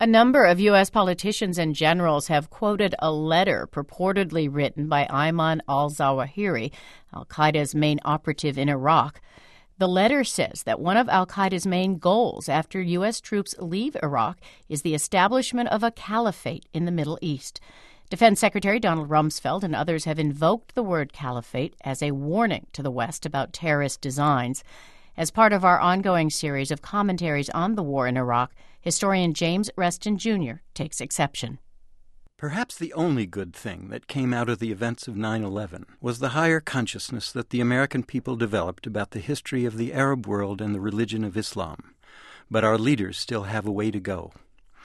A number of U.S. politicians and generals have quoted a letter purportedly written by Ayman al-Zawahiri, al-Qaeda's main operative in Iraq. The letter says that one of al-Qaeda's main goals after U.S. troops leave Iraq is the establishment of a caliphate in the Middle East. Defense Secretary Donald Rumsfeld and others have invoked the word caliphate as a warning to the West about terrorist designs. As part of our ongoing series of commentaries on the war in Iraq, historian James Reston Jr. takes exception. Perhaps the only good thing that came out of the events of 9/11 was the higher consciousness that the American people developed about the history of the Arab world and the religion of Islam. But our leaders still have a way to go.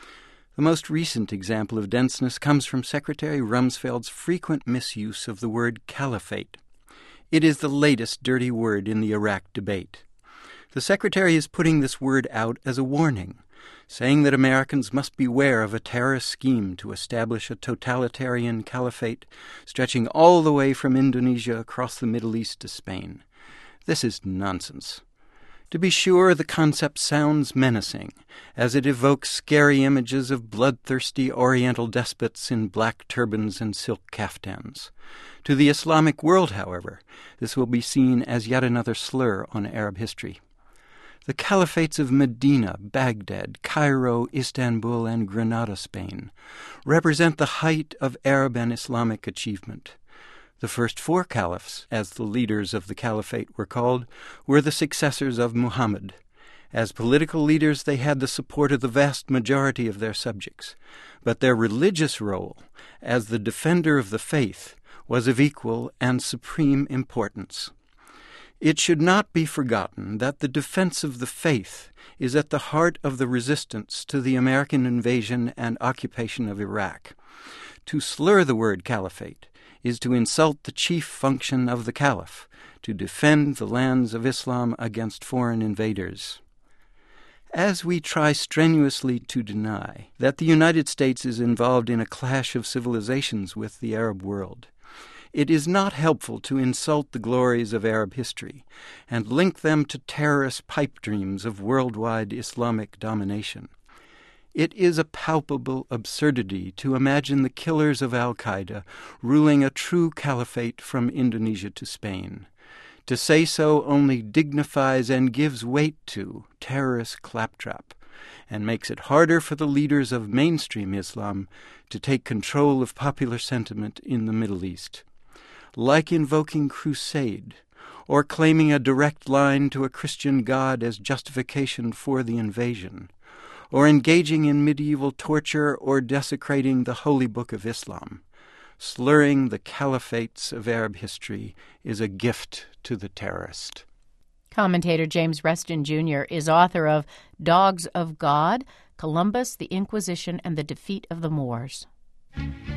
The most recent example of denseness comes from Secretary Rumsfeld's frequent misuse of the word caliphate. It is the latest dirty word in the Iraq debate. The Secretary is putting this word out as a warning, saying that Americans must beware of a terrorist scheme to establish a totalitarian caliphate stretching all the way from Indonesia across the Middle East to Spain. This is nonsense. To be sure, the concept sounds menacing, as it evokes scary images of bloodthirsty Oriental despots in black turbans and silk caftans. To the Islamic world, however, this will be seen as yet another slur on Arab history. The caliphates of Medina, Baghdad, Cairo, Istanbul, and Granada, Spain, represent the height of Arab and Islamic achievement. The first four caliphs, as the leaders of the caliphate were called, were the successors of Muhammad. As political leaders, they had the support of the vast majority of their subjects, but their religious role, as the defender of the faith, was of equal and supreme importance. It should not be forgotten that the defense of the faith is at the heart of the resistance to the American invasion and occupation of Iraq. To slur the word caliphate is to insult the chief function of the caliph, to defend the lands of Islam against foreign invaders. As we try strenuously to deny that the United States is involved in a clash of civilizations with the Arab world, it is not helpful to insult the glories of Arab history and link them to terrorist pipe dreams of worldwide Islamic domination. It is a palpable absurdity to imagine the killers of al-Qaeda ruling a true caliphate from Indonesia to Spain. To say so only dignifies and gives weight to terrorist claptrap, and makes it harder for the leaders of mainstream Islam to take control of popular sentiment in the Middle East. Like invoking crusade, or claiming a direct line to a Christian god as justification for the invasion, or engaging in medieval torture or desecrating the Holy Book of Islam, slurring the caliphates of Arab history is a gift to the terrorist. Commentator James Reston Jr. is author of Dogs of God, Columbus, the Inquisition, and the Defeat of the Moors.